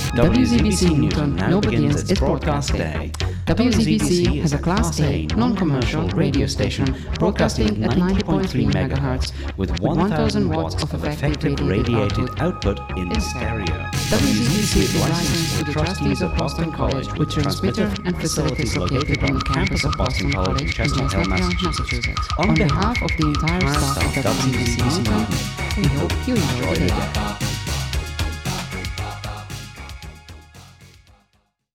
WZBC Newton now begins its broadcast day. WZBC has a Class A non-commercial radio station broadcasting at 90.3 MHz with 1000 watts of effective radiated output in stereo. WZBC is licensed to the trustees of Boston College with transmitter and facilities located on the campus of Boston College in Chestnut Hill, Massachusetts. On behalf of the entire staff of WZBC Newton, we hope you enjoy the day.